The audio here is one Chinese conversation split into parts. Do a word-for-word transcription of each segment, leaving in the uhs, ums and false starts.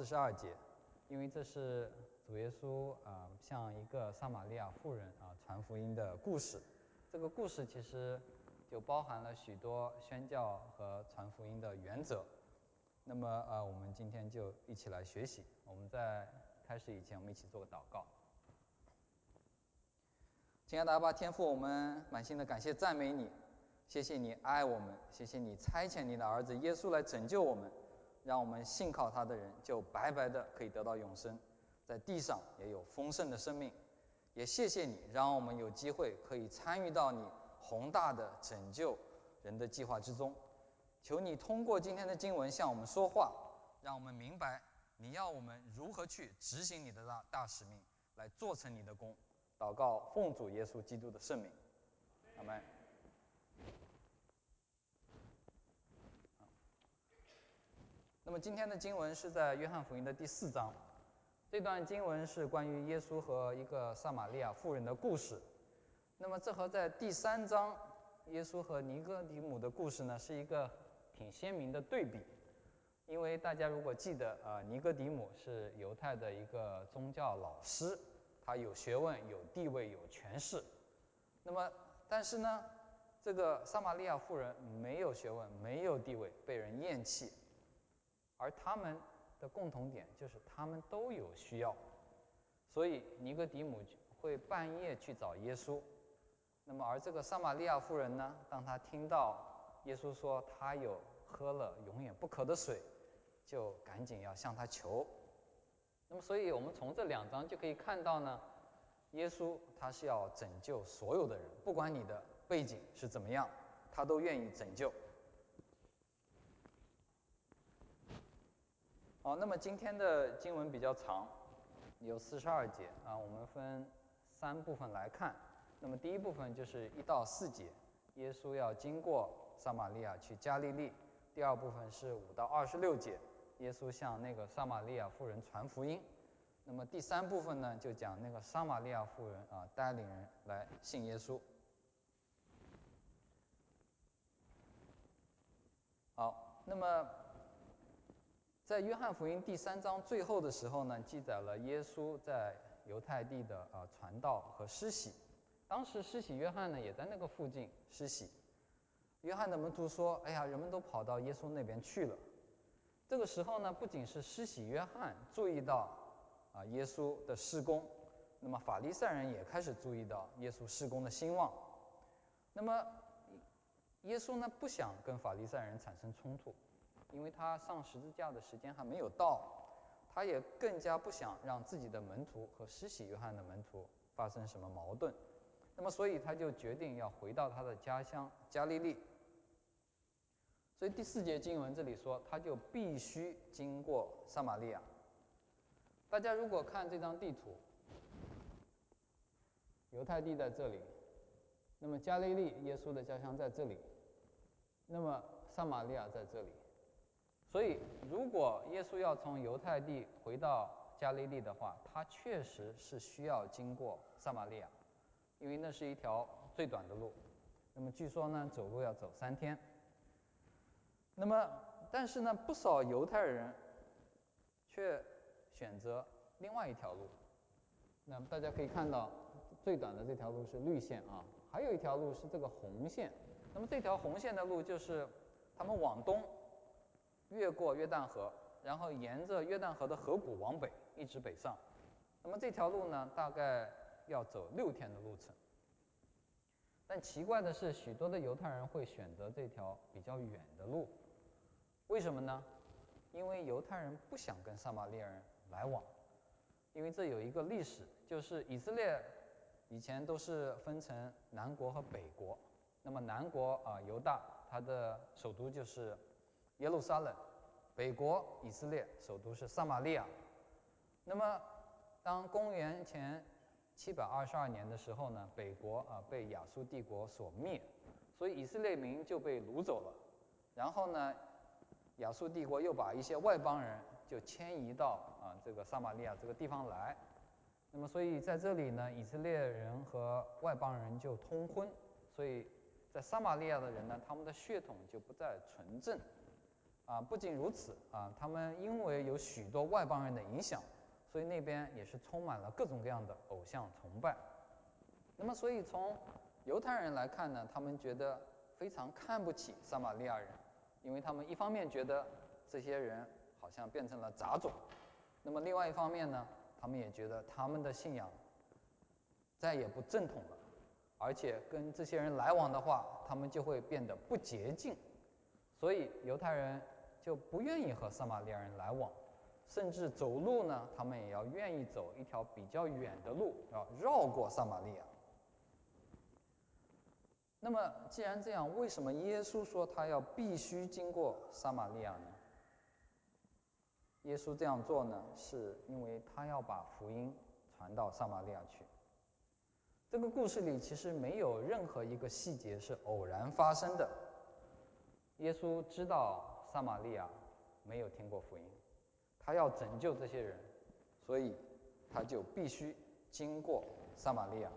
十二节，因为这是主耶稣啊、呃、向一个撒玛利亚妇人啊、呃、传福音的故事。这个故事其实就包含了许多宣教和传福音的原则。那么呃，我们今天就一起来学习。我们在开始以前，我们一起做个祷告。亲爱的阿爸天父，我们满心的感谢赞美你，谢谢你爱我们，谢谢你差遣你的儿子耶稣来拯救我们，让我们信靠他的人就白白的可以得到永生，在地上也有丰盛的生命。也谢谢你让我们有机会可以参与到你宏大的拯救人的计划之中。求你通过今天的经文向我们说话，让我们明白你要我们如何去执行你的大大使命，来做成你的功。祷告奉主耶稣基督的圣名，阿们。那么今天的经文是在约翰福音的第四章，这段经文是关于耶稣和一个撒玛利亚妇人的故事。那么这和在第三章耶稣和尼哥底母的故事呢，是一个挺鲜明的对比。因为大家如果记得，呃，尼哥底母是犹太的一个宗教老师，他有学问、有地位、有权势。那么，但是呢，这个撒玛利亚妇人没有学问、没有地位，被人厌弃。而他们的共同点就是他们都有需要，所以尼哥底母会半夜去找耶稣。那么，而这个撒玛利亚妇人呢，当她听到耶稣说他有喝了永远不渴的水，就赶紧要向他求。那么，所以我们从这两章就可以看到呢，耶稣他是要拯救所有的人，不管你的背景是怎么样，他都愿意拯救。好，那么今天的经文比较长，有四十二节啊，我们分三部分来看。那么第一部分就是一到四节，耶稣要经过撒玛利亚去加利利。第二部分是五到二十六节，耶稣向那个撒玛利亚妇人传福音。那么第三部分呢，就讲那个撒玛利亚妇人啊带领人来信耶稣。好，那么在约翰福音第三章最后的时候呢，记载了耶稣在犹太地的啊传道和施洗。当时施洗约翰呢也在那个附近施洗。约翰的门徒说：“哎呀，人们都跑到耶稣那边去了。”这个时候呢，不仅是施洗约翰注意到啊耶稣的事工，那么法利赛人也开始注意到耶稣事工的兴旺。那么耶稣呢不想跟法利赛人产生冲突，因为他上十字架的时间还没有到，他也更加不想让自己的门徒和施洗约翰的门徒发生什么矛盾。那么所以他就决定要回到他的家乡加利利。所以第四节经文这里说，他就必须经过撒玛利亚。大家如果看这张地图，犹太地在这里，那么加利利耶稣的家乡在这里，那么撒玛利亚在这里。所以如果耶稣要从犹太地回到加利利的话，他确实是需要经过撒玛利亚，因为那是一条最短的路。那么据说呢，走路要走三天。那么但是呢，不少犹太人却选择另外一条路。那么大家可以看到，最短的这条路是绿线啊，还有一条路是这个红线。那么这条红线的路就是他们往东越过约旦河，然后沿着约旦河的河谷往北一直北上。那么这条路呢，大概要走六天的路程。但奇怪的是，许多的犹太人会选择这条比较远的路。为什么呢？因为犹太人不想跟撒玛利亚人来往。因为这有一个历史，就是以色列以前都是分成南国和北国。那么南国啊、呃、犹大，它的首都就是耶路撒冷；北国以色列首都是撒玛利亚。那么当公元前七百二十二年的时候呢，北国啊、呃、被亚述帝国所灭，所以以色列民就被掳走了。然后呢，亚述帝国又把一些外邦人就迁移到啊这个撒玛利亚这个地方来。那么所以在这里呢，以色列人和外邦人就通婚，所以在撒玛利亚的人呢，他们的血统就不再纯正。 啊，不仅如此啊，他们因为有许多外邦人的影响，所以那边也是充满了各种各样的偶像崇拜。那么，所以从犹太人来看呢，他们觉得非常看不起撒玛利亚人，因为他们一方面觉得这些人好像变成了杂种，那么另外一方面呢，他们也觉得他们的信仰再也不正统了，而且跟这些人来往的话，他们就会变得不洁净，所以犹太人就不愿意和撒玛利亚人来往，甚至走路呢，他们也要愿意走一条比较远的路，要绕过撒玛利亚。那么既然这样，为什么耶稣说他要必须经过撒玛利亚呢？耶稣这样做呢，是因为他要把福音传到撒玛利亚去。这个故事里其实没有任何一个细节是偶然发生的。耶稣知道撒玛利亚没有听过福音，他要拯救这些人，所以他就必须经过撒玛利亚。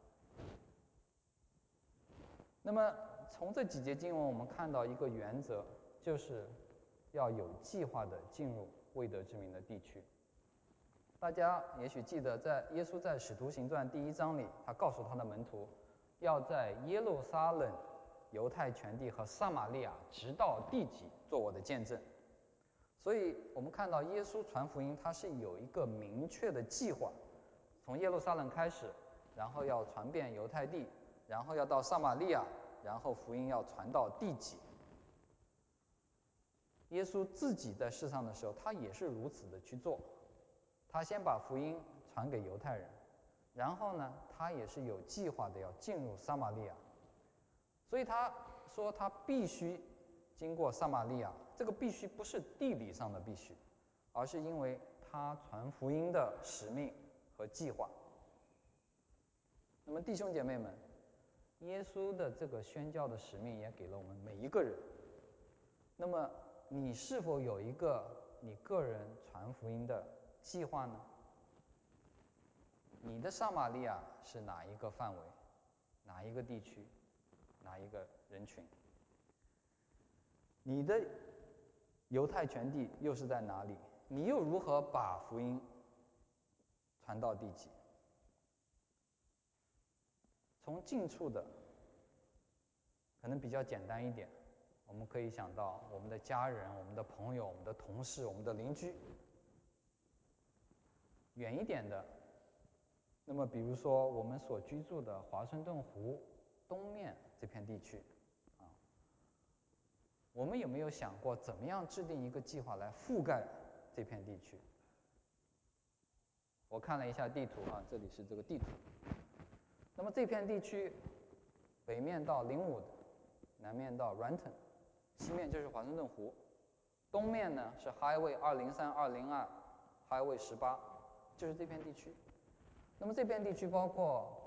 那么从这几节经文我们看到一个原则，就是要有计划地进入未得之名的地区。大家也许记得，在耶稣在使徒行传第一章里，他告诉他的门徒，要在耶路撒冷、犹太全地和撒玛利亚直到地极做我的见证。所以我们看到耶稣传福音，他是有一个明确的计划，从耶路撒冷开始，然后要传遍犹太地，然后要到撒玛利亚，然后福音要传到地极。耶稣自己在世上的时候，他也是如此的去做。他先把福音传给犹太人，然后呢，他也是有计划的要进入撒玛利亚。所以他说他必须经过撒玛利亚，这个必须不是地理上的必须，而是因为他传福音的使命和计划。那么弟兄姐妹们，耶稣的这个宣教的使命也给了我们每一个人。那么你是否有一个你个人传福音的计划呢？你的撒玛利亚是哪一个范围，哪一个地区，哪一个人群？你的犹太全地又是在哪里？你又如何把福音传到地极？从近处的可能比较简单一点，我们可以想到我们的家人、我们的朋友、我们的同事、我们的邻居。远一点的，那么比如说我们所居住的华盛顿湖东面这片地区啊，我们有没有想过怎么样制定一个计划来覆盖这片地区？我看了一下地图啊，这里是这个地图。那么这片地区北面到林伍，南面到 Renton， 西面就是华盛顿湖，东面呢是 Highway 二零三、二零二 Highway 十八，就是这片地区。那么这片地区包括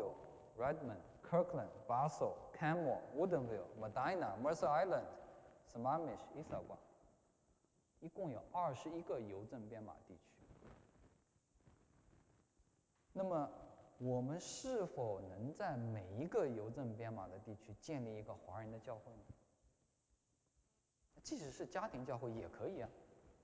Belleville、Redmond、Kirkland、Basel、Canmore、Woodinville、Medina、Mercer Island、Sammamish、Issaquah， 一共有二十一个邮政编码地区。那么我们是否能在每一个邮政编码的地区建立一个华人的教会呢？即使是家庭教会也可以啊。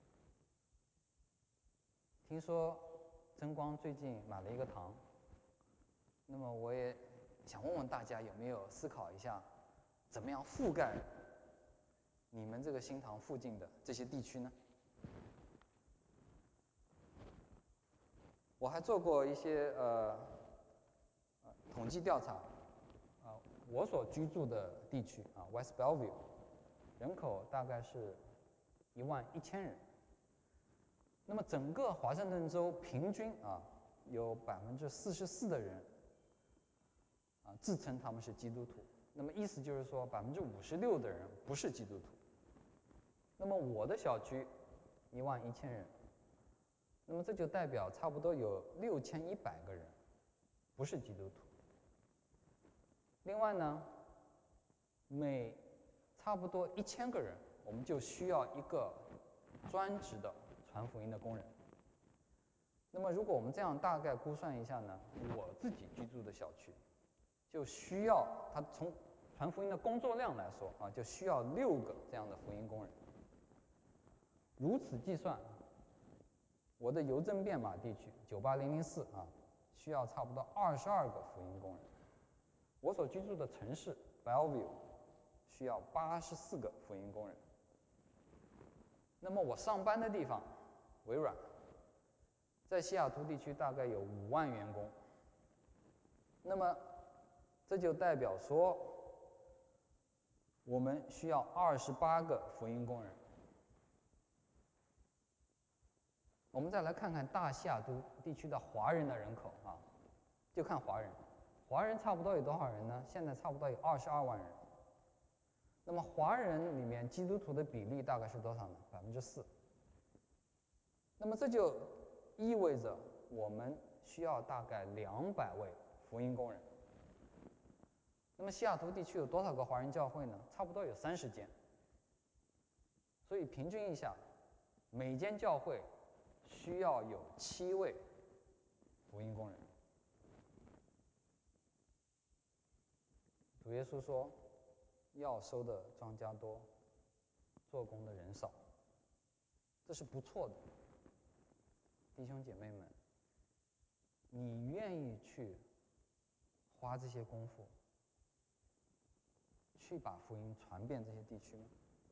听说真光最近买了一个堂，那么我也想问问大家有没有思考一下，怎么样覆盖你们这个新堂附近的这些地区呢？我还做过一些呃呃统计调查，啊、呃，我所居住的地区啊 ，West Belleville， 人口大概是一万一千人。那么整个华盛顿州平均啊，有百分之四十四的人啊自称他们是基督徒。那么意思就是说，百分之五十六的人不是基督徒。那么我的小区一万一千人，那么这就代表差不多有六千一百个人不是基督徒。另外呢，每差不多一千个人，我们就需要一个专职的传福音的工人。那么如果我们这样大概估算一下呢，我自己居住的小区就需要，它从传福音的工作量来说啊，就需要六个这样的福音工人。 如此计算，我的邮政编码地区九八零零四啊，需要差不多二十二个福音工人。我所居住的城市 Bellevue 需要八十四个福音工人。那么我上班的地方微软，在西雅图地区大概有五万员工。那么这就代表说，我们需要二十八个福音工人。我们再来看看大西雅图地区的华人的人口啊，就看华人，华人差不多有多少人呢？现在差不多有二十二万人。那么华人里面基督徒的比例大概是多少呢？百分之四。那么这就意味着我们需要大概两百位福音工人。那么西雅图地区有多少个华人教会呢？差不多有三十间。所以平均一下，每间教会需要有七位福音工人。主耶稣说，要收的庄稼多，做工的人少，这是不错的。弟兄姐妹们，你愿意去花这些功夫，去把福音传遍这些地区吗？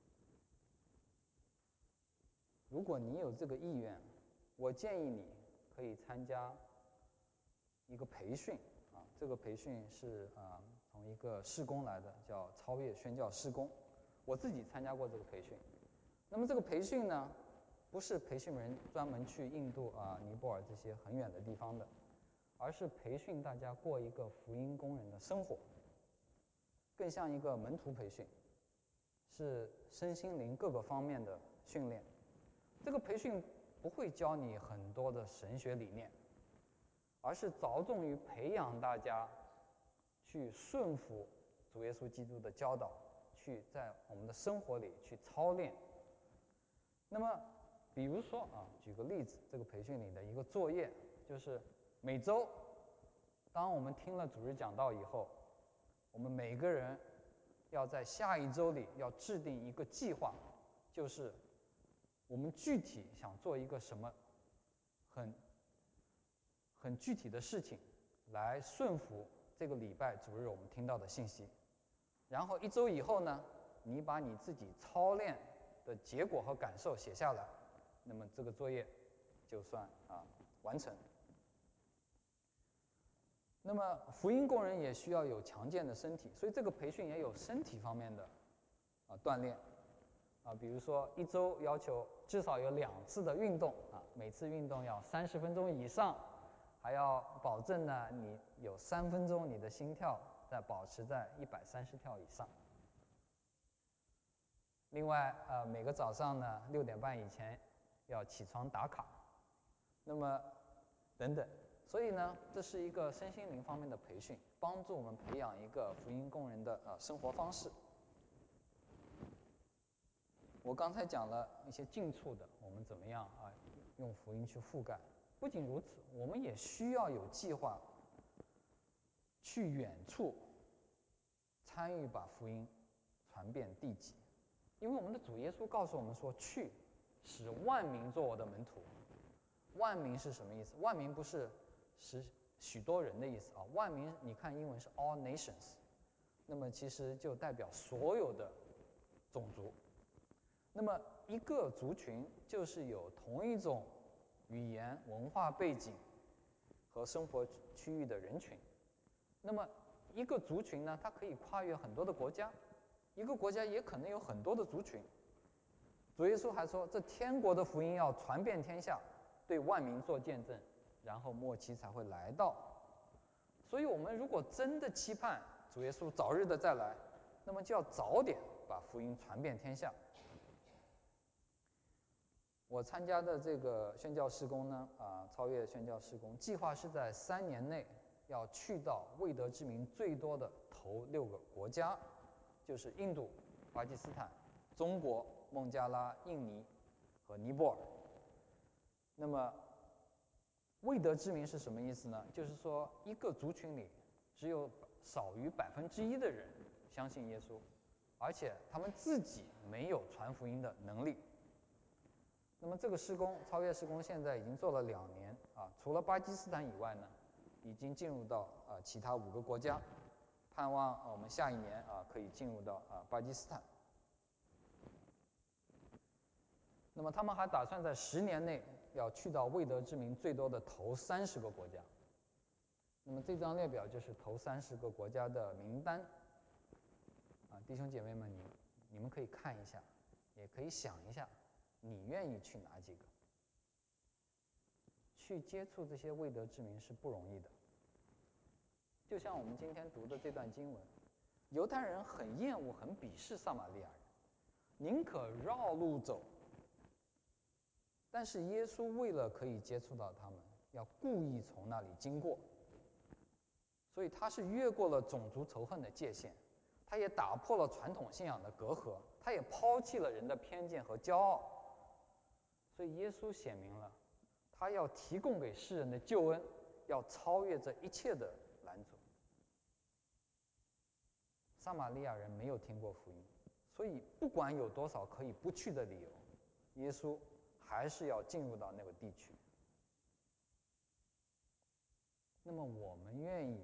如果你有这个意愿，我建议你可以参加一个培训啊，这个培训是啊从一个事工来的，叫超越宣教事工。我自己参加过这个培训。那么这个培训呢，不是培训人专门去印度啊、尼泊尔这些很远的地方的，而是培训大家过一个福音工人的生活，更像一个门徒培训，是身心灵各个方面的训练。这个培训不会教你很多的神学理念，而是着重于培养大家去顺服主耶稣基督的教导，去在我们的生活里去操练。那么比如说啊，举个例子，这个培训里的一个作业就是每周，当我们听了主日讲道以后，我们每个人要在下一周里要制定一个计划，就是我们具体想做一个什么很很具体的事情，来顺服这个礼拜主日我们听到的信息。然后一周以后呢，你把你自己操练的结果和感受写下来，那么这个作业就算啊完成。那么福音工人也需要有强健的身体，所以这个培训也有身体方面的啊锻炼啊，比如说一周要求至少有两次的运动啊，每次运动要三十分钟以上，还要保证呢你有三分钟你的心跳在保持在一百三十跳以上。另外呃每个早上呢六点半以前要起床打卡，那么等等。所以呢，这是一个身心灵方面的培训，帮助我们培养一个福音工人的呃生活方式。我刚才讲了一些近处的，我们怎么样啊用福音去覆盖。不仅如此，我们也需要有计划去远处参与把福音传遍地极。因为我们的主耶稣告诉我们说，去使万民做我的门徒。万民是什么意思？万民不是使许多人的意思啊，万民你看英文是 all nations， 那么其实就代表所有的种族。那么一个族群就是有同一种语言、文化背景和生活区域的人群。那么一个族群呢，它可以跨越很多的国家，一个国家也可能有很多的族群。主耶稣还说，这天国的福音要传遍天下，对万民做见证，然后末期才会来到。所以我们如果真的期盼主耶稣早日的再来，那么就要早点把福音传遍天下。我参加的这个宣教事工呢，啊，超越宣教事工计划是在三年内要去到未得之名最多的头六个国家，就是印度、巴基斯坦、中国、孟加拉、印尼和尼泊尔。那么未得之名是什么意思呢？就是说一个族群里只有少于百分之一的人相信耶稣，而且他们自己没有传福音的能力。 那么这个施工超越施工现在已经做了两年啊，除了巴基斯坦以外呢，已经进入到啊其他五个国家，盼望啊我们下一年啊可以进入到啊巴基斯坦。那么他们还打算在十年内要去到未得之名最多的头三十个国家。那么这张列表就是头三十个国家的名单。啊，弟兄姐妹们，你你们可以看一下，也可以想一下，你愿意去哪几个？去接触这些未得之名是不容易的。就像我们今天读的这段经文，犹太人很厌恶、很鄙视撒玛利亚人，宁可绕路走。但是耶稣为了可以接触到他们，要故意从那里经过，所以他是越过了种族仇恨的界限，他也打破了传统信仰的隔阂，他也抛弃了人的偏见和骄傲。所以耶稣显明了，他要提供给世人的救恩，要超越这一切的拦阻。撒玛利亚人没有听过福音，所以不管有多少可以不去的理由，耶稣还是要进入到那个地区。那么我们愿意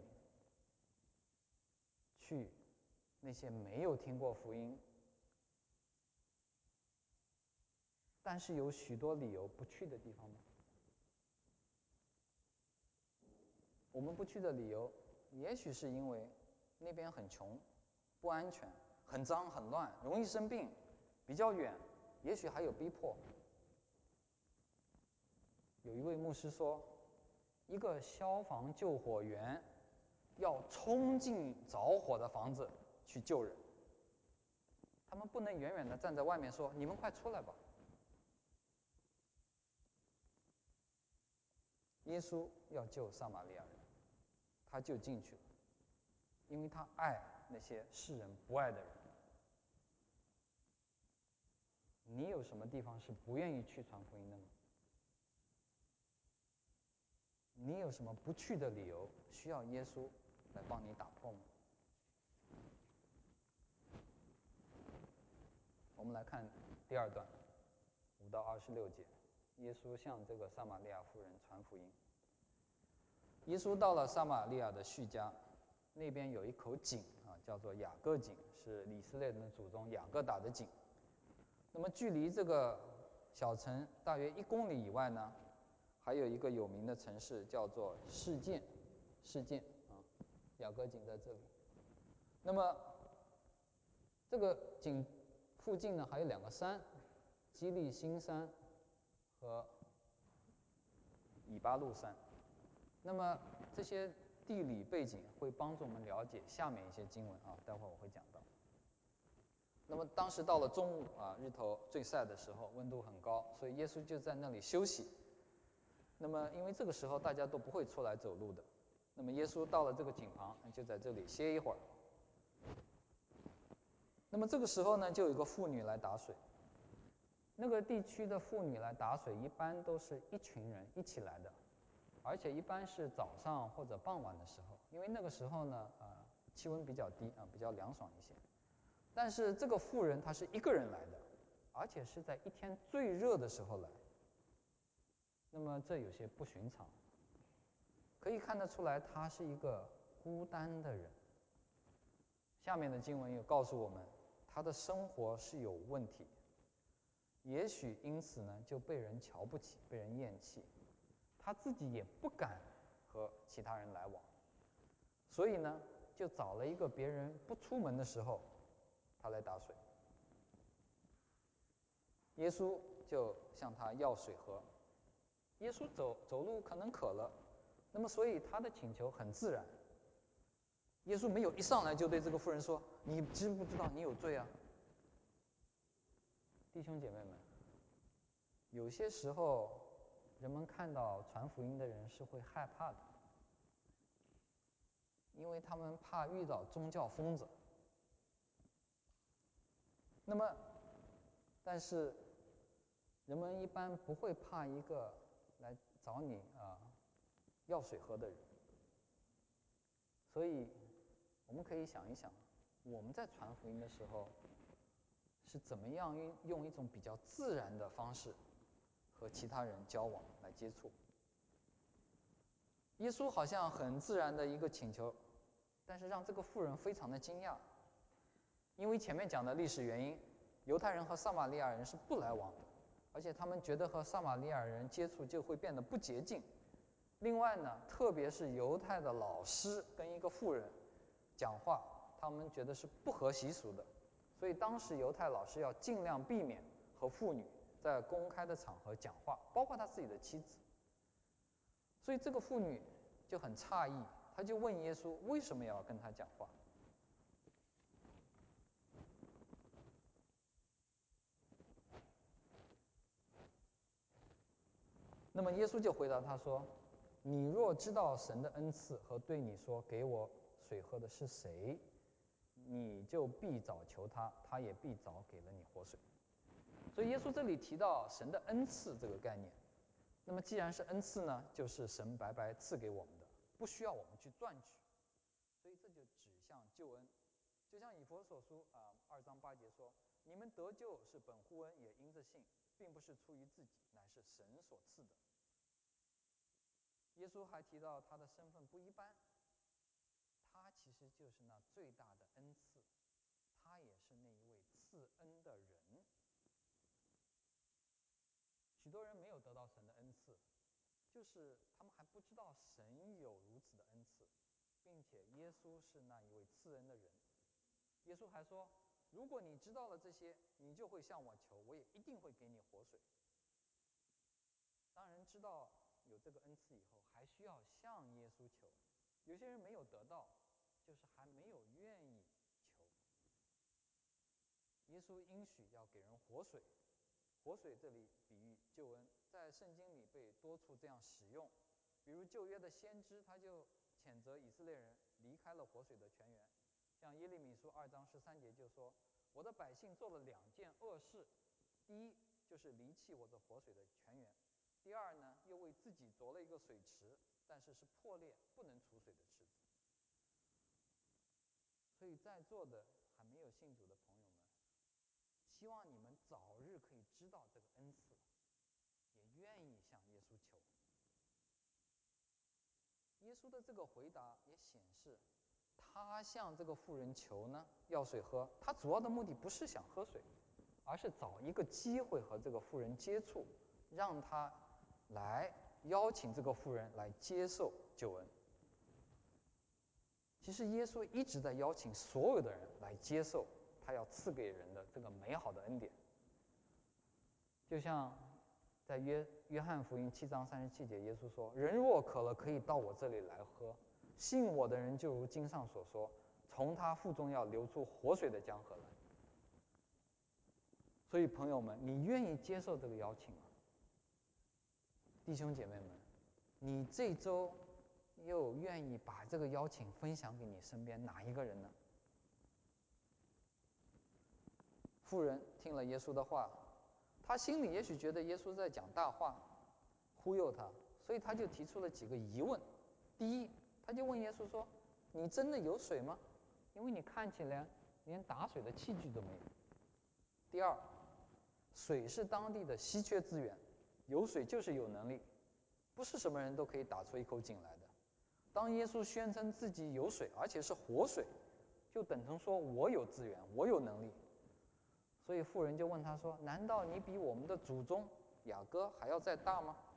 去那些没有听过福音，但是有许多理由不去的地方吗？我们不去的理由，也许是因为那边很穷、不安全、很脏、很乱，容易生病，比较远，也许还有逼迫。有一位牧师说，一个消防救火员要冲进着火的房子去救人，他们不能远远地站在外面说：“你们快出来吧。”耶稣要救撒玛利亚人，他就进去了，因为他爱那些世人不爱的人。你有什么地方是不愿意去传福音的吗？你有什么不去的理由需要耶稣来帮你打破吗？我们来看第二段，五到二十六节，耶稣向这个撒玛利亚妇人传福音。耶稣到了撒玛利亚的叙加，那边有一口井啊，叫做雅各井，是以色列人的祖宗雅各打的井。那么距离这个小城大约一公里以外呢，还有一个有名的城市叫做示剑，示剑啊，雅各井在这里。那么这个井附近呢还有两个山，基利心山和以巴路山。那么这些地理背景会帮助我们了解下面一些经文啊，待会儿我会讲到。那么当时到了中午啊，日头最晒的时候，温度很高，所以耶稣就在那里休息。那么因为这个时候大家都不会出来走路的，那么耶稣到了这个井旁，就在这里歇一会儿。那么这个时候呢，就有一个妇女来打水。那个地区的妇女来打水，一般都是一群人一起来的，而且一般是早上或者傍晚的时候，因为那个时候呢，啊，气温比较低啊，比较凉爽一些。但是这个妇人她是一个人来的，而且是在一天最热的时候来。那么这有些不寻常，可以看得出来她是一个孤单的人。下面的经文又告诉我们，她的生活是有问题，也许因此呢就被人瞧不起，被人厌弃。她自己也不敢和其他人来往，所以呢就找了一个别人不出门的时候，她来打水。耶稣就向他要水喝。耶稣走走路可能渴了，那么所以他的请求很自然。耶稣没有一上来就对这个妇人说：“你知不知道你有罪啊？”弟兄姐妹们，有些时候人们看到传福音的人是会害怕的，因为他们怕遇到宗教疯子。那么，但是人们一般不会怕一个来找你啊要水喝的人。所以我们可以想一想，我们在传福音的时候是怎么样用一种比较自然的方式和其他人交往来接触。耶稣好像很自然的一个请求，但是让这个妇人非常的惊讶，因为前面讲的历史原因，犹太人和撒玛利亚人是不来往的，而且他们觉得和撒玛利亚人接触就会变得不洁净。另外呢，特别是犹太的老师跟一个妇人讲话，他们觉得是不合习俗的，所以当时犹太老师要尽量避免和妇女在公开的场合讲话，包括他自己的妻子。所以这个妇女就很诧异，她就问耶稣为什么要跟他讲话。那么耶稣就回答他说：你若知道神的恩赐和对你说给我水喝的是谁，你就必早求他，他也必早给了你活水。所以耶稣这里提到神的恩赐这个概念，那么既然是恩赐呢，就是神白白赐给我们的，不需要我们去赚取，所以这就指向救恩。就像以弗所书啊二章八节说：你们得救是本乎恩，也因着信，并不是出于自己，乃是神所赐的。耶稣还提到他的身份不一般，他其实就是那最大的恩赐，他也是那一位赐恩的人。许多人没有得到神的恩赐，就是他们还不知道神有如此的恩赐，并且耶稣是那一位赐恩的人。耶稣还说，如果你知道了这些，你就会向我求，我也一定会给你活水。当然知道有这个恩赐以后，还需要向耶稣求。有些人没有得到，就是还没有愿意求。耶稣应许要给人活水，活水这里比喻救恩，在圣经里被多处这样使用。比如旧约的先知，他就谴责以色列人离开了活水的泉源，像耶利米书二章十三节就说：我的百姓做了两件恶事，第一就是离弃我这活水的泉源，第二呢，又为自己凿了一个水池，但是是破裂不能储水的池子。所以在座的还没有信主的朋友们，希望你们早日可以知道这个恩赐，也愿意向耶稣求。耶稣的这个回答也显示，他向这个妇人求呢，要水喝，他主要的目的不是想喝水，而是找一个机会和这个妇人接触，让他来邀请这个妇人来接受救恩。其实耶稣一直在邀请所有的人来接受他要赐给人的这个美好的恩典。就像在约约翰福音七章三十七节，耶稣说：人若渴了，可以到我这里来喝，信我的人就如经上所说，从他腹中要流出活水的江河来。所以朋友们，你愿意接受这个邀请吗？弟兄姐妹们，你这周又愿意把这个邀请分享给你身边哪一个人呢？妇人听了耶稣的话，他心里也许觉得耶稣在讲大话，忽悠他，所以他就提出了几个疑问。第一，他就问耶稣说：你真的有水吗？因为你看起来连打水的器具都没有。第二，水是当地的稀缺资源，有水就是有能力，不是什么人都可以打出一口井来的。当耶稣宣称自己有水，而且是活水，就等同说我有资源，我有能力。所以妇人就问他说：难道你比我们的祖宗雅各还要再大吗？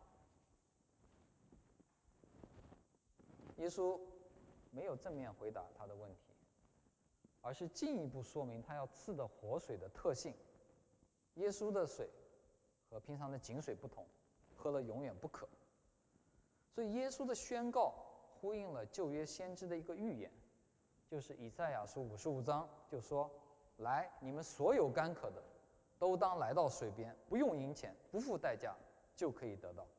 耶稣没有正面回答他的问题，而是进一步说明他要赐的活水的特性。耶稣的水和平常的井水不同，喝了永远不渴。所以耶稣的宣告呼应了旧约先知的一个预言，就是以赛亚书五十五章就说：来，你们所有干渴的，都当来到水边，不用银钱，不付代价，就可以得到。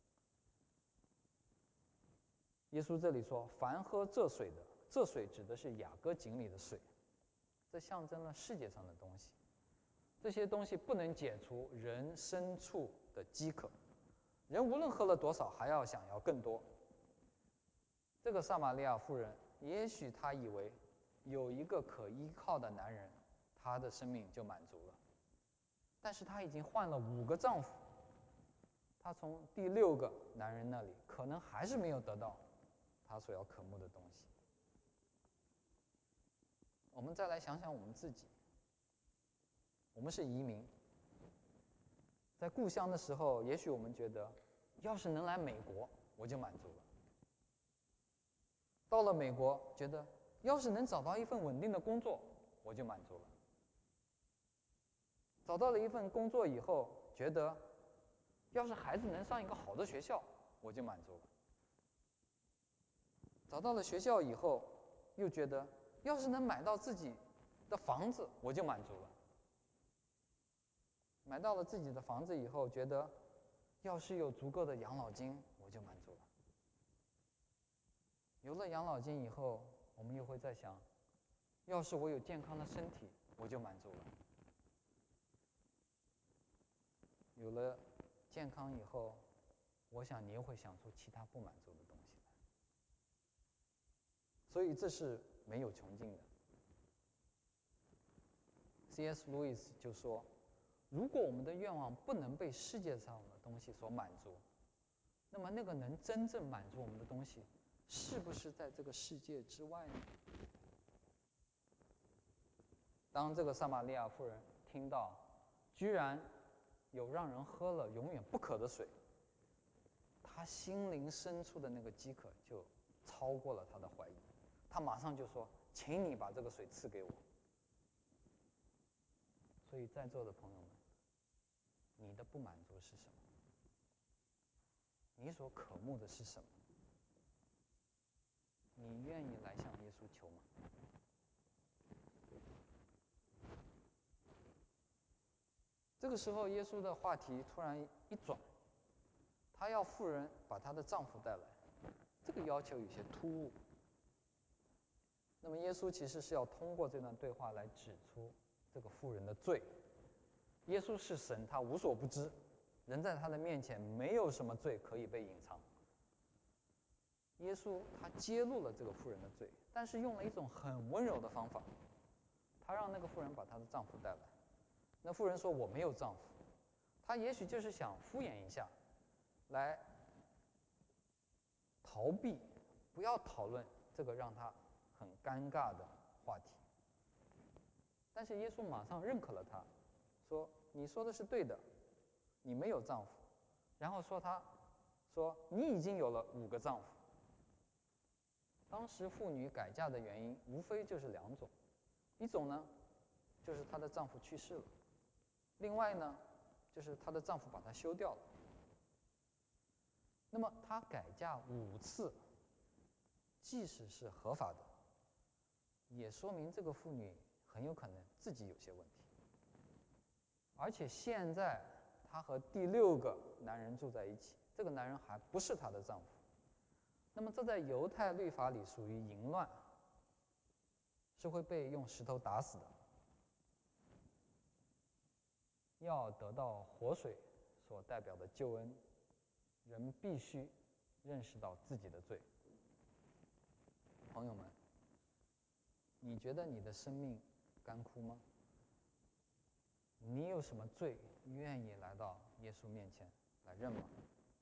耶稣这里说，凡喝这水的，这水指的是雅各井里的水，这象征了世界上的东西。这些东西不能解除人深处的饥渴，人无论喝了多少，还要想要更多。这个撒玛利亚妇人，也许她以为有一个可依靠的男人，她的生命就满足了。但是她已经换了五个丈夫， 他从第六个男人那里可能还是没有得到他所要渴慕的东西。我们再来想想我们自己，我们是移民，在故乡的时候，也许我们觉得，要是能来美国，我就满足了。到了美国，觉得要是能找到一份稳定的工作，我就满足了。找到了一份工作以后，觉得要是孩子能上一个好的学校，我就满足了。找到了学校以后，又觉得要是能买到自己的房子，我就满足了。买到了自己的房子以后，觉得要是有足够的养老金，我就满足了。有了养老金以后，我们又会在想，要是我有健康的身体，我就满足了。有了健康以后，我想你又会想出其他不满足的东西来。所以这是没有穷尽的。C S. Lewis 就说，如果我们的愿望不能被世界上的东西所满足，那么那个能真正满足我们的东西，是不是在这个世界之外呢？当这个撒玛利亚妇人听到，居然有让人喝了永远不渴的水，她心灵深处的那个饥渴就超过了她的怀疑，她马上就说：“请你把这个水赐给我。”所以在座的朋友们，你的不满足是什么？你所渴慕的是什么？你愿意来向耶稣求吗？这个时候，耶稣的话题突然一转，他要妇人把她的丈夫带来，这个要求有些突兀。那么，耶稣其实是要通过这段对话来指出这个妇人的罪。耶稣是神，他无所不知，人在他的面前没有什么罪可以被隐藏。耶稣他揭露了这个妇人的罪，但是用了一种很温柔的方法，他让那个妇人把她的丈夫带来。那妇人说：“我没有丈夫。”她也许就是想敷衍一下，来逃避，不要讨论这个让她很尴尬的话题。但是耶稣马上认可了她，说：“你说的是对的，你没有丈夫。”然后说她说：“你已经有了五个丈夫。”当时妇女改嫁的原因无非就是两种，一种呢就是她的丈夫去世了，另外呢就是她的丈夫把她休掉了。那么她改嫁五次，即使是合法的，也说明这个妇女很有可能自己有些问题。而且现在她和第六个男人住在一起，这个男人还不是她的丈夫。那么这在犹太律法里属于淫乱，是会被用石头打死的。要得到活水所代表的救恩，人必须认识到自己的罪。朋友们，你觉得你的生命干枯吗？你有什么罪愿意来到耶稣面前来认吗？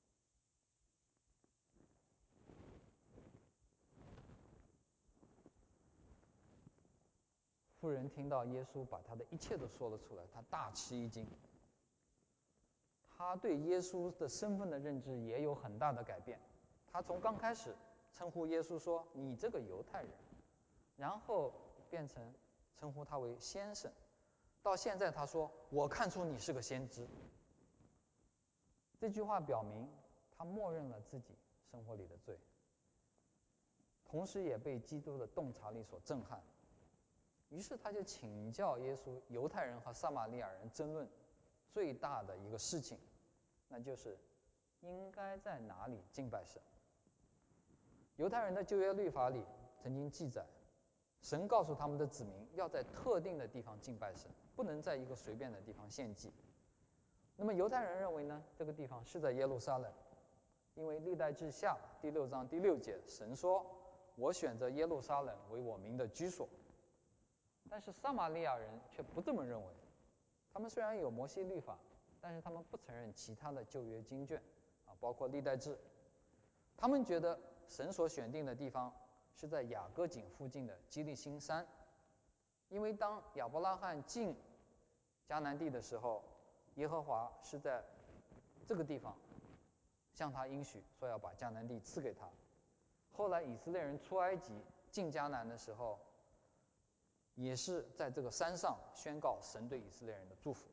妇人听到耶稣把他的一切都说了出来，他大吃一惊。他对耶稣的身份的认知也有很大的改变。他从刚开始称呼耶稣说：“你这个犹太人”，然后变成称呼他为先生，到现在他说：“我看出你是个先知。”这句话表明他默认了自己生活里的罪，同时也被基督的洞察力所震撼。于是他就请教耶稣犹太人和撒玛利亚人争论最大的一个事情，那就是应该在哪里敬拜神。犹太人的旧约律法里曾经记载，神告诉他们的子民要在特定的地方敬拜神，不能在一个随便的地方献祭。那么犹太人认为呢，这个地方是在耶路撒冷，因为历代志下第六章第六节，神说：“我选择耶路撒冷为我名的居所。”但是撒玛利亚人却不这么认为，他们虽然有摩西律法， 但是他们不承认其他的旧约经卷啊，包括历代志。他们觉得神所选定的地方是在雅各井附近的基利心山，因为当亚伯拉罕进迦南地的时候，耶和华是在这个地方向他应许说要把迦南地赐给他。后来以色列人出埃及进迦南的时候，也是在这个山上宣告神对以色列人的祝福。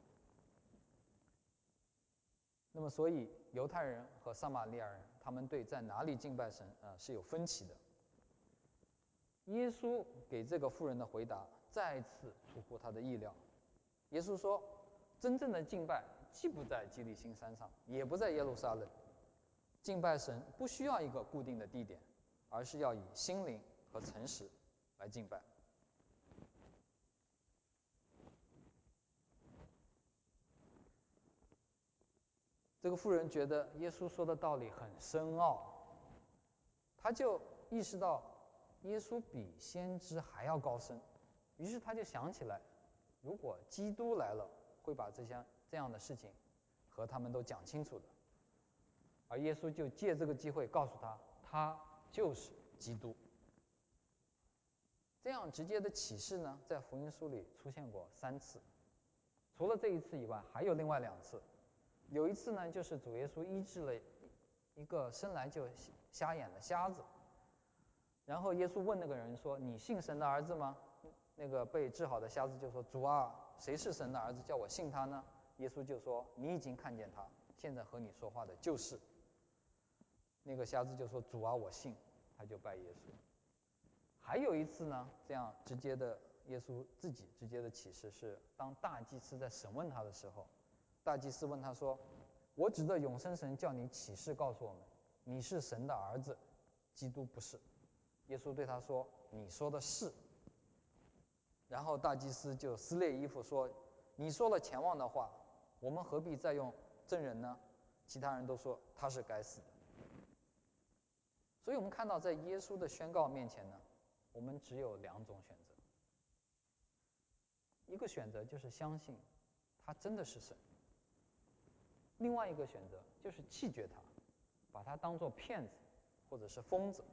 那么所以犹太人和撒玛利亚人他们对在哪里敬拜神啊、呃、是有分歧的。耶稣给这个妇人的回答再次出乎他的意料。耶稣说，真正的敬拜既不在基利心山上，也不在耶路撒冷。敬拜神不需要一个固定的地点，而是要以心灵和诚实来敬拜。这个妇人觉得耶稣说的道理很深奥，他就意识到耶稣比先知还要高深，于是他就想起来，如果基督来了，会把这些这样的事情和他们都讲清楚的。而耶稣就借这个机会告诉他，他就是基督。这样直接的启示呢，在福音书里出现过三次，除了这一次以外，还有另外两次。有一次呢，就是主耶稣医治了一个生来就瞎眼的瞎子，然后耶稣问那个人说：“你信神的儿子吗？”那个被治好的瞎子就说：“主啊，谁是神的儿子，叫我信他呢？”耶稣就说：“你已经看见他，现在和你说话的就是。”那个瞎子就说：“主啊，我信。”他就拜耶稣。还有一次呢，这样直接的耶稣自己直接的启示是，当大祭司在审问他的时候，大祭司问他说：“我指着永生神叫你起誓告诉我们，你是神的儿子，基督不是。”耶稣对他说：“你说的是。”然后大祭司就撕裂衣服说：“你说了前望的话，我们何必再用证人呢？”其他人都说他是该死的。所以我们看到，在耶稣的宣告面前呢，我们只有两种选择。一个选择就是相信他真的是神，另外一个选择就是弃绝他，把他当作骗子或者是疯子。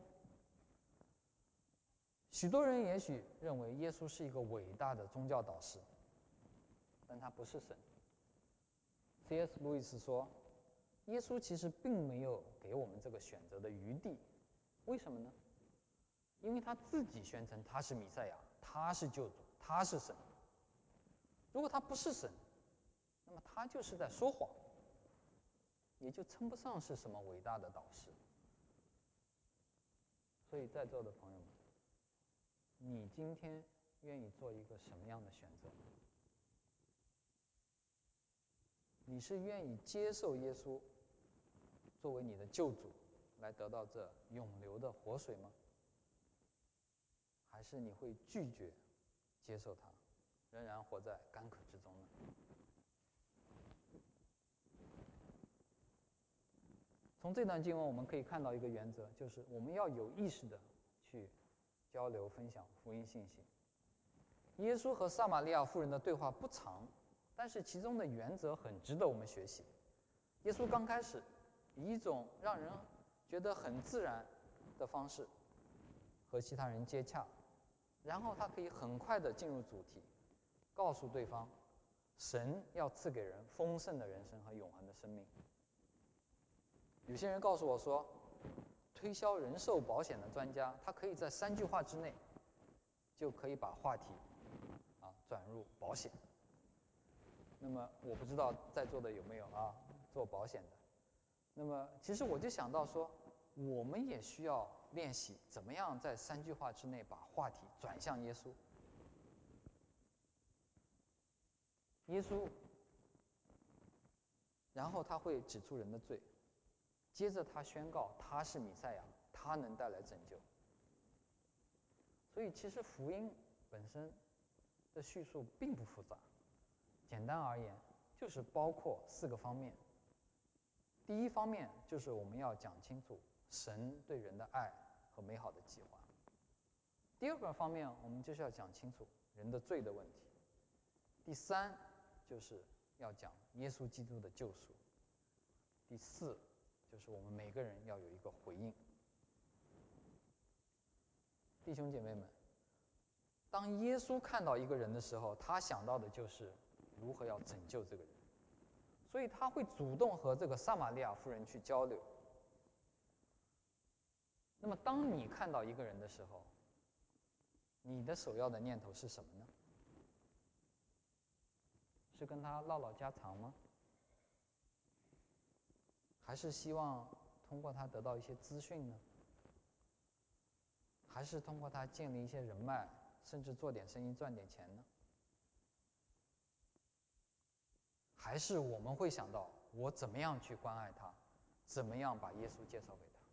许多人也许认为耶稣是一个伟大的宗教导师，但他不是神。C S 路易斯说，耶稣其实并没有给我们这个选择的余地。为什么呢？因为他自己宣称他是弥赛亚，他是救主，他是神。如果他不是神，那么他就是在说谎，也就称不上是什么伟大的导师。所以在座的朋友们，你今天愿意做一个什么样的选择？你是愿意接受耶稣作为你的救主，来得到这永流的活水吗？还是你会拒绝接受它，仍然活在干渴之中呢？从这段经文我们可以看到一个原则，就是我们要有意识的去交流分享福音信息。耶稣和撒玛利亚妇人的对话不长，但是其中的原则很值得我们学习。耶稣刚开始以一种让人觉得很自然的方式和其他人接洽，然后他可以很快的进入主题，告诉对方神要赐给人丰盛的人生和永恒的生命。有些人告诉我说，推销人寿保险的专家，他可以在三句话之内就可以把话题啊转入保险。那么我不知道在座的有没有啊做保险的。那么其实我就想到说，我们也需要练习怎么样在三句话之内把话题转向耶稣。耶稣，然后他会指出人的罪，接着他宣告他是弥赛亚，他能带来拯救。所以其实福音本身的叙述并不复杂，简单而言就是包括四个方面。第一方面就是我们要讲清楚神对人的爱和美好的计划。第二个方面我们就是要讲清楚人的罪的问题。第三就是要讲耶稣基督的救赎。第四，就是我们每个人要有一个回应。弟兄姐妹们，当耶稣看到一个人的时候，他想到的就是如何要拯救这个人，所以他会主动和这个撒玛利亚妇人去交流。那么当你看到一个人的时候，你的首要的念头是什么呢？是跟他唠唠家常吗？还是希望通过他得到一些资讯呢？还是通过他建立一些人脉，甚至做点生意赚点钱呢？还是我们会想到我怎么样去关爱他，怎么样把耶稣介绍给他？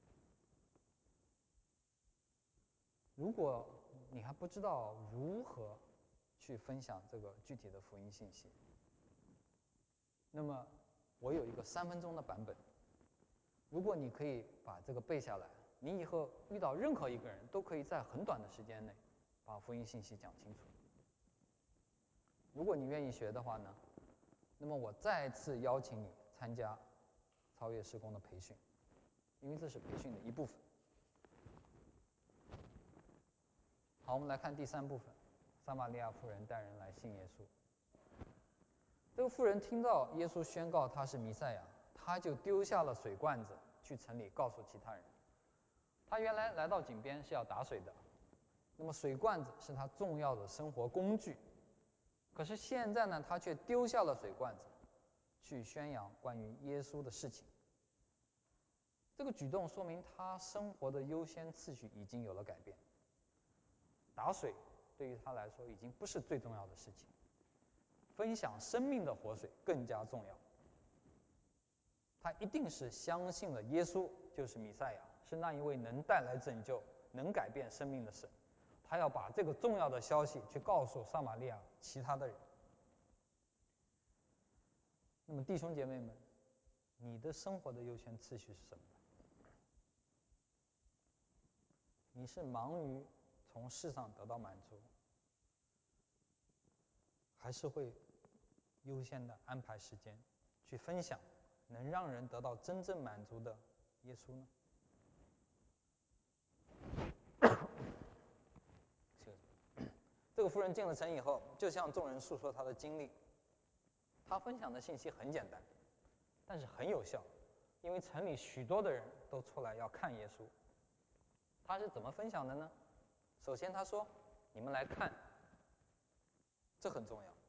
如果你还不知道如何去分享这个具体的福音信息，那么我有一个三分钟的版本。如果你可以把这个背下来，你以后遇到任何一个人都可以在很短的时间内把福音信息讲清楚。如果你愿意学的话呢，那么我再次邀请你参加超越事工的培训，因为这是培训的一部分。好，我们来看第三部分，撒玛利亚妇人带人来信耶稣。这个妇人听到耶稣宣告他是弥赛亚，他就丢下了水罐子，去城里告诉其他人。他原来来到井边是要打水的，那么水罐子是他重要的生活工具。可是现在呢，他却丢下了水罐子，去宣扬关于耶稣的事情。这个举动说明他生活的优先次序已经有了改变。打水对于他来说已经不是最重要的事情，分享生命的活水更加重要。他一定是相信了耶稣就是弥赛亚，是那一位能带来拯救、能改变生命的神。他要把这个重要的消息去告诉撒玛利亚其他的人。那么弟兄姐妹们，你的生活的优先次序是什么呢？你是忙于从世上得到满足，还是会优先的安排时间去分享能让人得到真正满足的耶稣呢？这个妇人进了城以后，就向众人诉说她的经历。她分享的信息很简单，但是很有效，因为城里许多的人都出来要看耶稣。她是怎么分享的呢？首先她说：“你们来看。”这很重要。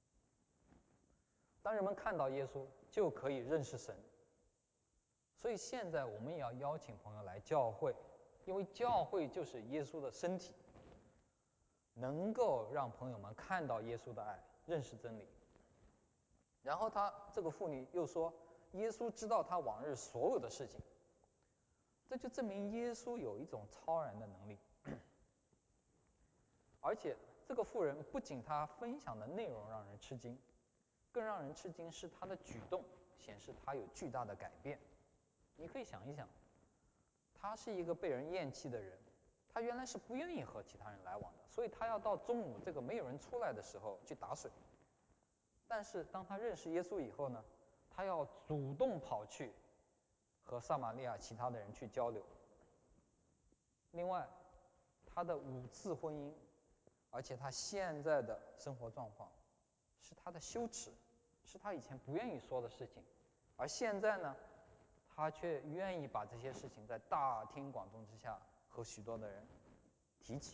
当人们看到耶稣，就可以认识神。所以现在我们也要邀请朋友来教会，因为教会就是耶稣的身体，能够让朋友们看到耶稣的爱，认识真理。然后他这个妇女又说，耶稣知道他往日所有的事情，这就证明耶稣有一种超然的能力。而且这个妇人不仅她分享的内容让人吃惊，更让人吃惊是她的举动显示她有巨大的改变。你可以想一想，他是一个被人厌弃的人，他原来是不愿意和其他人来往的，所以他要到中午这个没有人出来的时候去打水。但是当他认识耶稣以后呢，他要主动跑去和撒玛利亚其他的人去交流。另外，他的五次婚姻，而且他现在的生活状况，是他的羞耻，是他以前不愿意说的事情，而现在呢，他却愿意把这些事情在大庭广众之下和许多的人提起。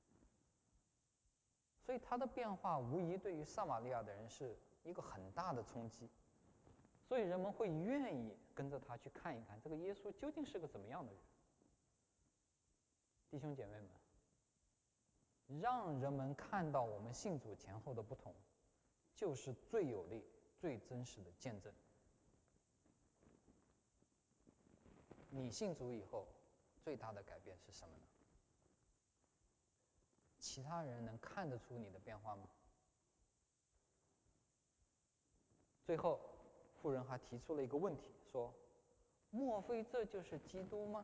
所以他的变化无疑对于撒玛利亚的人是一个很大的冲击，所以人们会愿意跟着他去看一看这个耶稣究竟是个怎么样的人。弟兄姐妹们，让人们看到我们信主前后的不同，就是最有力、最真实的见证。你信主以后最大的改变是什么呢？其他人能看得出你的变化吗？最后，妇人还提出了一个问题，说：“莫非这就是基督吗？”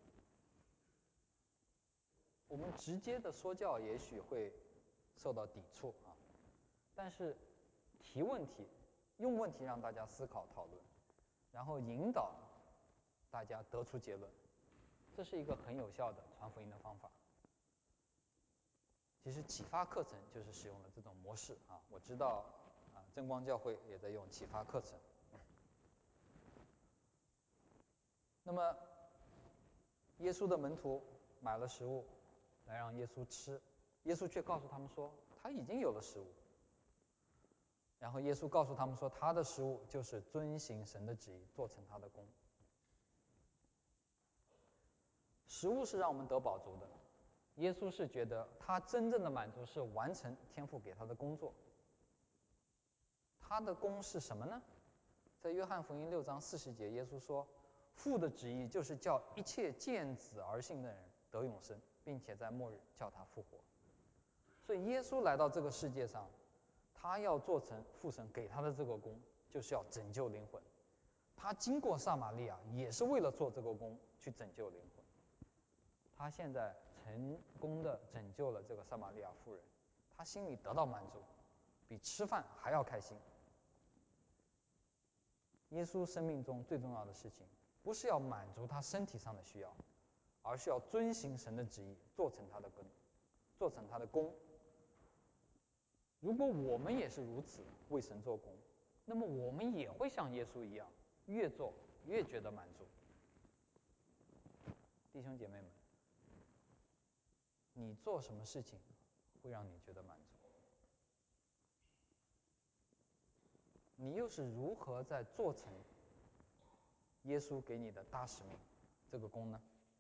我们直接的说教也许会受到抵触啊，但是提问题用问题让大家思考讨论，然后引导大家得出结论，这是一个很有效的传福音的方法。其实启发课程就是使用了这种模式啊，我知道啊，真光教会也在用启发课程。那么，耶稣的门徒买了食物来让耶稣吃，耶稣却告诉他们说他已经有了食物。然后耶稣告诉他们说，他的食物就是遵行神的旨意，做成他的功。食物是让我们得饱足的，耶稣是觉得他真正的满足是完成天父给他的工作。他的功是什么呢？在约翰福音六章四十节，耶稣说，父的旨意就是叫一切见子而信的人得永生，并且在末日叫他复活。所以耶稣来到这个世界上，他要做成父神给他的这个功，就是要拯救灵魂。他经过撒玛利亚也是为了做这个功，去拯救灵魂。他现在成功的拯救了这个撒玛利亚妇人，他心里得到满足，比吃饭还要开心。耶稣生命中最重要的事情，不是要满足他身体上的需要，而是要遵行神的旨意，做成他的功，做成他的功。如果我们也是如此为神做工，那么我们也会像耶稣一样，越做越觉得满足。弟兄姐妹们，你做什么事情会让你觉得满足？你又是如何在做成耶稣给你的大使命这个功呢？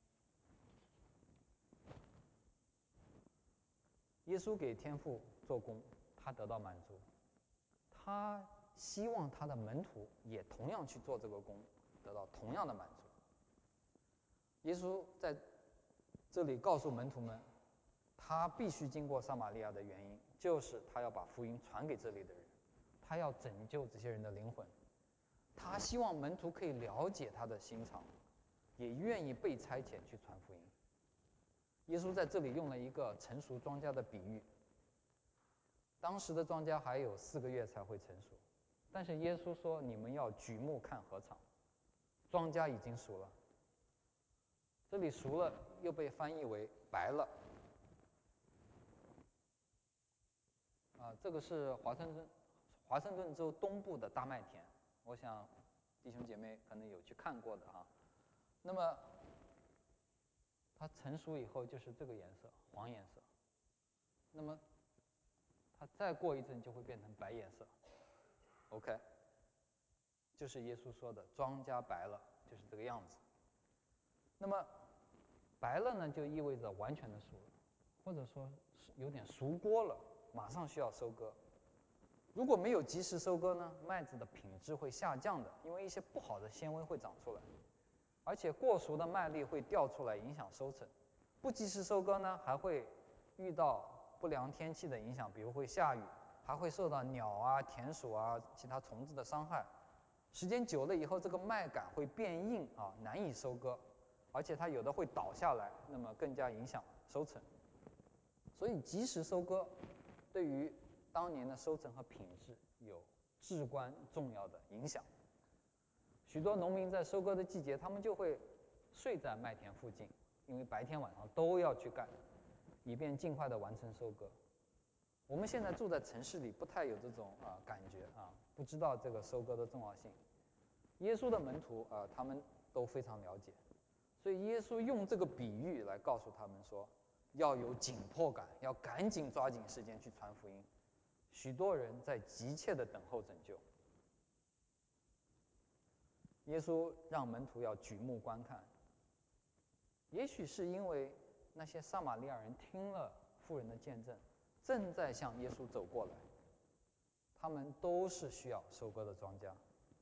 耶稣给天父做工，他得到满足，他希望他的门徒也同样去做这个工，得到同样的满足。耶稣在这里告诉门徒们，他必须经过撒玛利亚的原因，就是他要把福音传给这里的人，他要拯救这些人的灵魂，他希望门徒可以了解他的心肠，也愿意被差遣去传福音。耶稣在这里用了一个成熟庄稼的比喻，当时的庄稼还有四个月才会成熟，但是耶稣说，你们要举目看禾场，庄稼已经熟了。这里熟了又被翻译为白了。啊，这个是华盛顿华盛顿州东部的大麦田，我想弟兄姐妹可能有去看过的啊。那么它成熟以后就是这个颜色，黄颜色。那么它再过一阵就会变成白颜色。OK， 就是耶稣说的庄稼白了，就是这个样子。那么白了呢，就意味着完全的熟了，或者说有点熟锅了，马上需要收割。如果没有及时收割呢，麦子的品质会下降的，因为一些不好的纤维会长出来，而且过熟的麦粒会掉出来，影响收成。不及时收割呢，还会遇到不良天气的影响，比如会下雨，还会受到鸟啊、田鼠啊、其他虫子的伤害。时间久了以后，这个麦秆会变硬啊，难以收割，而且它有的会倒下来，那么更加影响收成。所以及时收割对于当年的收成和品质有至关重要的影响。许多农民在收割的季节，他们就会睡在麦田附近，因为白天晚上都要去干，以便尽快的完成收割。我们现在住在城市里，不太有这种啊感觉啊，不知道这个收割的重要性。耶稣的门徒啊，他们都非常了解，所以耶稣用这个比喻来告诉他们说，要有紧迫感，要赶紧抓紧时间去传福音。许多人在急切的等候拯救。耶稣让门徒要举目观看，也许是因为那些撒玛利亚人听了妇人的见证，正在向耶稣走过来，他们都是需要收割的庄稼。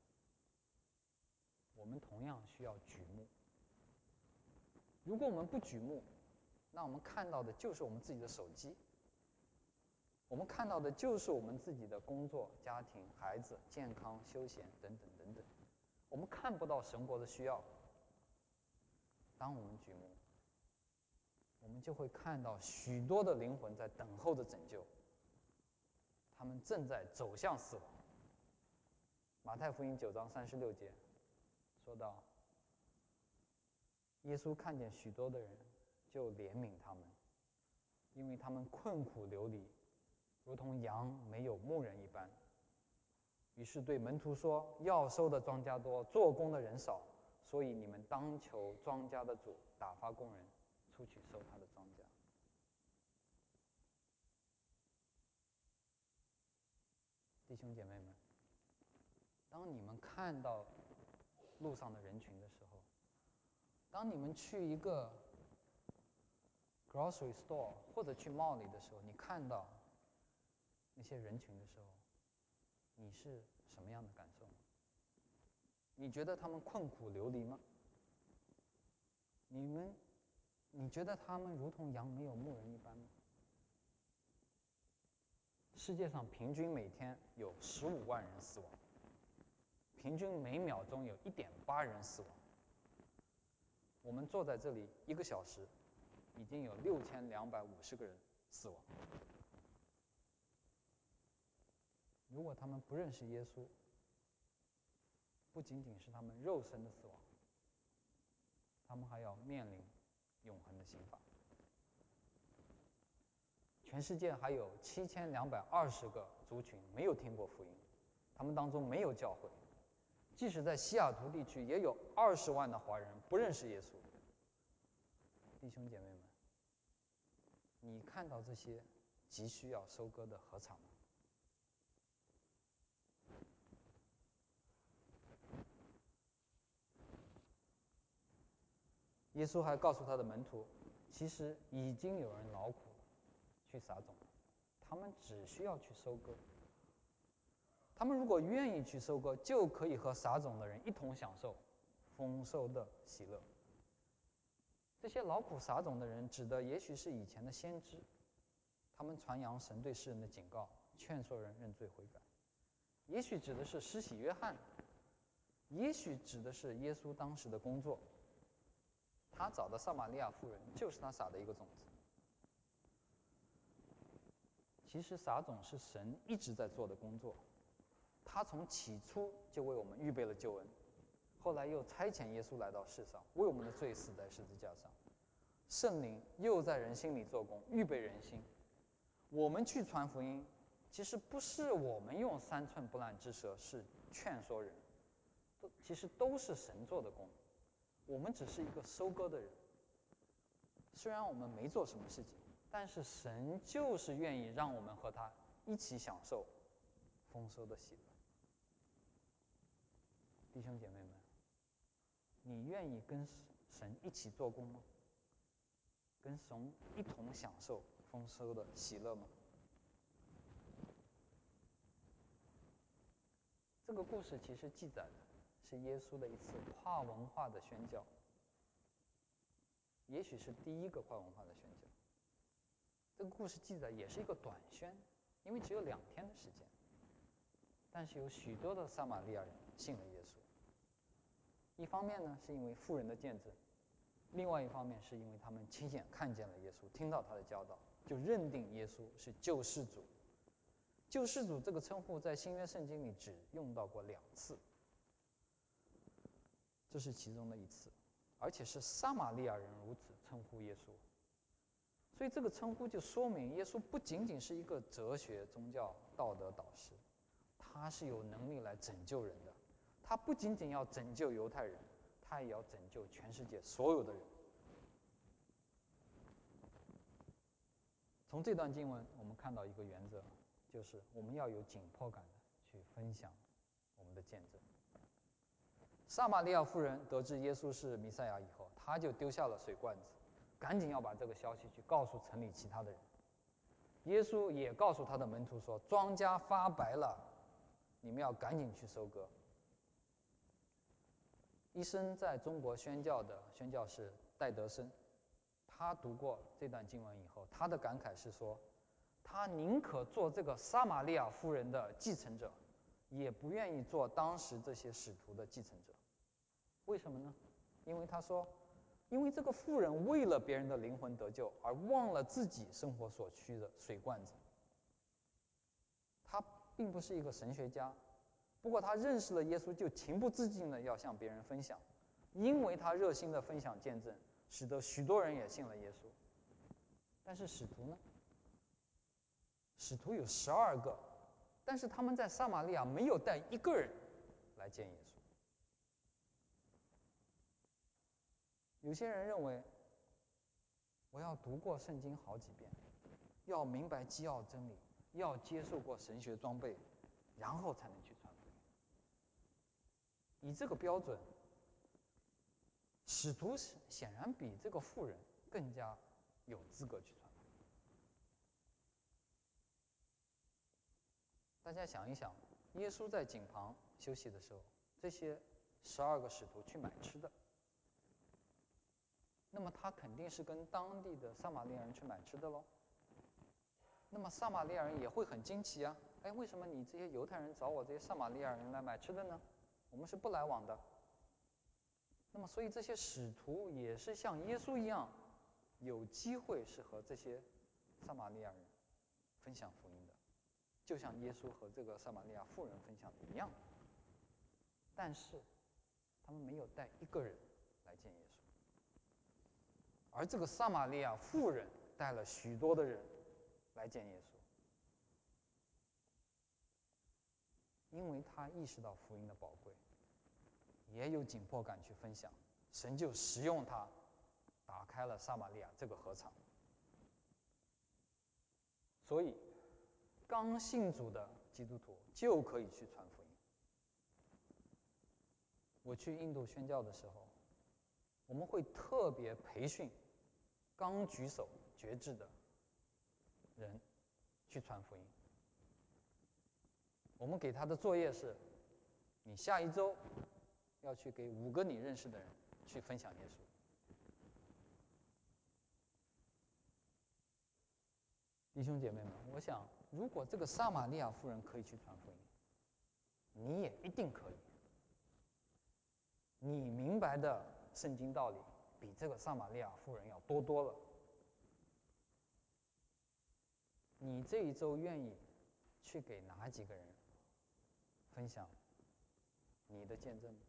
我们同样需要举目。如果我们不举目，那我们看到的就是我们自己的手机，我们看到的就是我们自己的工作、家庭、孩子、健康、休闲等等等等，我们看不到神国的需要。当我们举目，我们就会看到许多的灵魂在等候着拯救，他们正在走向死亡。 马太福音九章三十六节说到，耶稣看见许多的人，就怜悯他们，因为他们困苦流离，如同羊没有牧人一般。于是对门徒说，要收的庄稼多，做工的人少，所以你们当求庄稼的主打发工人出去收他的庄稼。弟兄姐妹们，当你们看到路上的人群的时候，当你们去一个 grocery store 或者去 mall 里的时候，你看到那些人群的时候，你是什么样的感受？你觉得他们困苦流离吗？你们，你觉得他们如同羊没有牧人一般吗？世界上平均每天有十五万人死亡，平均每秒钟有一点八人死亡。我们坐在这里一个小时，已经有六千两百五十个人死亡。如果他们不认识耶稣，不仅仅是他们肉身的死亡，他们还要面临永恒的刑罚。全世界还有七千两百二十个族群没有听过福音，他们当中没有教会。即使在西雅图地区，也有二十万的华人不认识耶稣。弟兄姐妹们，你看到这些急需要收割的禾场吗？耶稣还告诉他的门徒，其实已经有人劳苦了，去撒种，他们只需要去收割。他们如果愿意去收割，就可以和撒种的人一同享受丰收的喜乐。这些劳苦撒种的人，指的也许是以前的先知，他们传扬神对世人的警告，劝说人认罪悔改；也许指的是施洗约翰；也许指的是耶稣当时的工作。他找的撒玛利亚妇人，就是他撒的一个种子。其实撒种是神一直在做的工作，他从起初就为我们预备了救恩，后来又差遣耶稣来到世上，为我们的罪死在十字架上。圣灵又在人心里做工，预备人心。我们去传福音，其实不是我们用三寸不烂之舌是劝说人，都其实都是神做的工。我们只是一个收割的人，虽然我们没做什么事情，但是神就是愿意让我们和他一起享受丰收的喜乐。弟兄姐妹们，你愿意跟神一起做工吗？跟神一同享受丰收的喜乐吗？这个故事其实记载的是耶稣的一次跨文化的宣教，也许是第一个跨文化的宣教。这个故事记载也是一个短宣，因为只有两天的时间，但是有许多的撒玛利亚人信了耶稣。一方面呢，是因为妇人的见证，另外一方面是因为他们亲眼看见了耶稣，听到他的教导，就认定耶稣是救世主。救世主这个称呼在新约圣经里只用到过两次，这是其中的一次，而且是撒玛利亚人如此称呼耶稣。所以这个称呼就说明耶稣不仅仅是一个哲学、宗教、道德导师，他是有能力来拯救人的。他不仅仅要拯救犹太人，他也要拯救全世界所有的人。从这段经文我们看到一个原则，就是我们要有紧迫感的去分享我们的见证。撒玛利亚妇人得知耶稣是弥赛亚以后，她就丢下了水罐子，赶紧要把这个消息去告诉城里其他的人。耶稣也告诉他的门徒说，庄稼发白了，你们要赶紧去收割。一生在中国宣教的宣教士戴德生，他读过这段经文以后，他的感慨是说，他宁可做这个撒玛利亚妇人的继承者，也不愿意做当时这些使徒的继承者。为什么呢？因为他说，因为这个妇人为了别人的灵魂得救，而忘了自己生活所需的水罐子。他并不是一个神学家， 不过他认识了耶稣，就情不自禁的要向别人分享，因为他热心的分享见证，使得许多人也信了耶稣。但是使徒呢？使徒有十二个，但是他们在撒玛利亚没有带一个人来见耶稣。有些人认为，我要读过圣经好几遍，要明白基要真理，要接受过神学装备，然后才能去传福音。以这个标准，使徒显然比这个妇人更加有资格去传福音。大家想一想，耶稣在井旁休息的时候，这些十二个使徒去买吃的，那么他肯定是跟当地的撒玛利亚人去买吃的喽。那么撒玛利亚人也会很惊奇啊，哎，为什么你这些犹太人找我这些撒玛利亚人来买吃的呢？我们是不来往的。那么所以这些使徒也是像耶稣一样，有机会是和这些撒玛利亚人分享福音的，就像耶稣和这个撒玛利亚妇人分享的一样。但是他们没有带一个人来见耶稣，而这个撒玛利亚妇人带了许多的人来见耶稣，因为他意识到福音的宝贵，也有紧迫感去分享，神就使用他，打开了撒玛利亚这个禾场。所以刚信主的基督徒就可以去传福音。我去印度宣教的时候，我们会特别培训刚举手决志的人去传福音。我们给他的作业是，你下一周要去给五个你认识的人去分享耶稣。弟兄姐妹们，我想，如果这个撒玛利亚妇人可以去传福音，你也一定可以。你明白的圣经道理比这个撒玛利亚妇人要多多了。你这一周愿意去给哪几个人分享你的见证？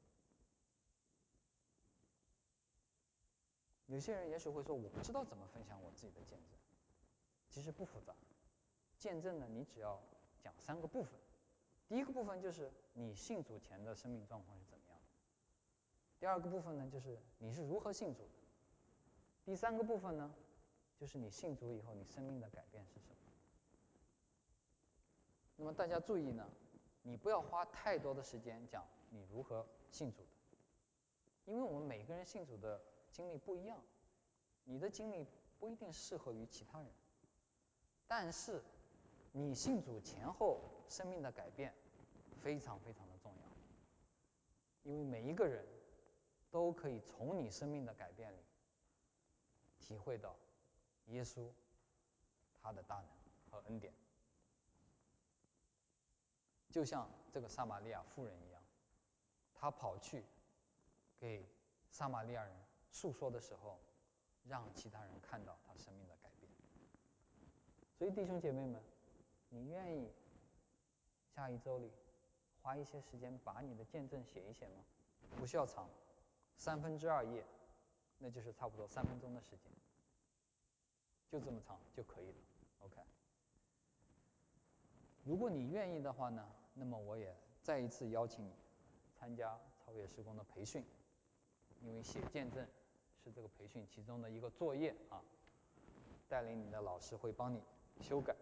有些人也许会说，我不知道怎么分享我自己的见证。其实不复杂，见证呢，你只要讲三个部分。第一个部分就是你信主前的生命状况是怎么样的。第二个部分呢，就是你是如何信主的。第三个部分呢，就是你信主以后你生命的改变是什么。那么大家注意呢，你不要花太多的时间讲你如何信主的，因为我们每个人信主的经历不一样，你的经历不一定适合于其他人。但是你信主前后生命的改变非常非常的重要，因为每一个人都可以从你生命的改变里体会到耶稣他的大能和恩典。就像这个撒玛利亚妇人一样，她跑去给撒玛利亚人诉说的时候，让其他人看到她生命的改变。所以弟兄姐妹们，你愿意下一周里花一些时间把你的见证写一写吗？不需要长，三分之二页，那就是差不多三分钟的时间，就这么长就可以了。OK。如果你愿意的话呢，那么我也再一次邀请你参加超越事工的培训，因为写见证是这个培训其中的一个作业啊，带领你的老师会帮你修改。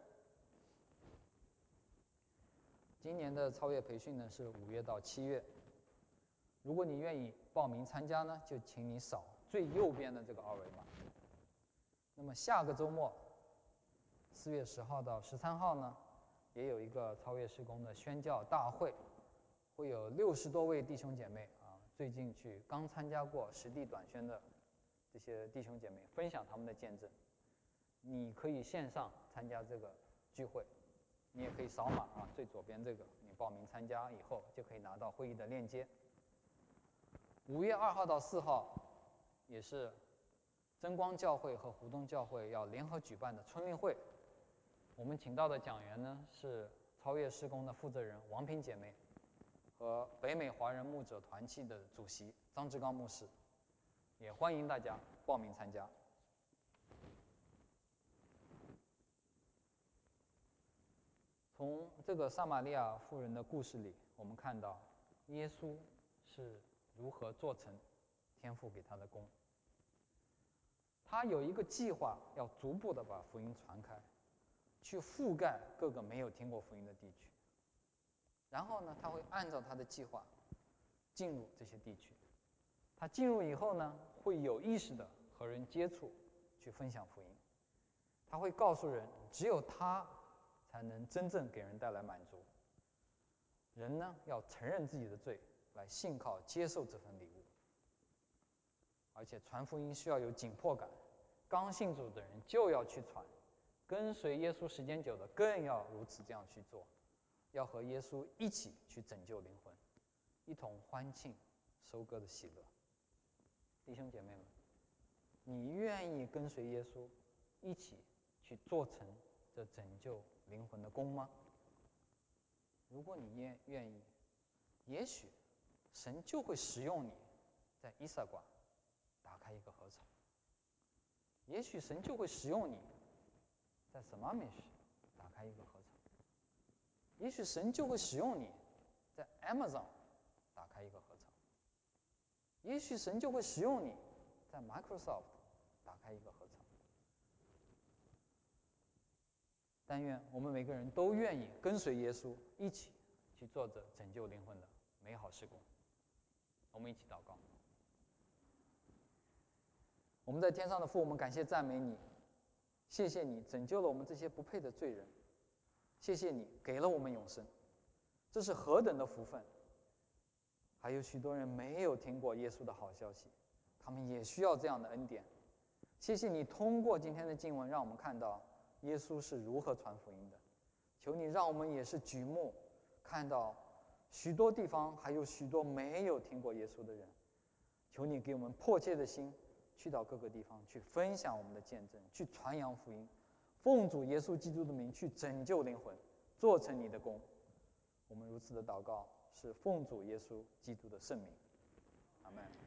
今年的超越培训呢是五月到七月，如果你愿意报名参加呢，就请你扫最右边的这个二维码。那么下个周末，四月十号到十三号呢，也有一个超越事工的宣教大会，会有六十多位弟兄姐妹啊，最近去刚参加过实地短宣的这些弟兄姐妹分享他们的见证。你可以线上参加这个聚会，你也可以扫码啊，最左边这个，你报名参加以后就可以拿到会议的链接。五月二号到四号，也是真光教会和湖东教会要联合举办的春令会。我们请到的讲员呢是超越事工的负责人王平姐妹， 和北美华人牧者团契的主席张志刚牧师，也欢迎大家报名参加。从这个撒玛利亚妇人的故事里，我们看到耶稣是如何做成天父给他的工。他有一个计划，要逐步的把福音传开，去覆盖各个没有听过福音的地区。然后呢，他会按照他的计划进入这些地区。他进入以后呢，会有意识的和人接触，去分享福音。他会告诉人，只有他才能真正给人带来满足。人呢，要承认自己的罪，来信靠接受这份礼物。而且传福音需要有紧迫感，刚信主的人就要去传，跟随耶稣时间久的更要如此这样去做，要和耶稣一起去拯救灵魂，一同欢庆收割的喜乐。弟兄姐妹们，你愿意跟随耶稣一起去做成这拯救灵魂的工吗？如果你愿愿意，也许神就会使用你，在伊萨馆打开一个禾场。也许神就会使用你，在什么美食打开一个禾场。也许神就会使用你，在 Amazon 打开一个禾场。也许神就会使用你，在 Microsoft 打开一个禾场。但愿我们每个人都愿意跟随耶稣，一起去做着拯救灵魂的美好事工。我们一起祷告。我们在天上的父，我们感谢赞美你，谢谢你拯救了我们这些不配的罪人，谢谢你给了我们永生，这是何等的福分！还有许多人没有听过耶稣的好消息，他们也需要这样的恩典。谢谢你通过今天的经文，让我们看到耶稣是如何传福音的。求你让我们也是举目看到许多地方还有许多没有听过耶稣的人，求你给我们迫切的心，去到各个地方去分享我们的见证，去传扬福音，奉主耶稣基督的名去拯救灵魂，做成你的工。我们如此的祷告，是奉主耶稣基督的圣名。阿们。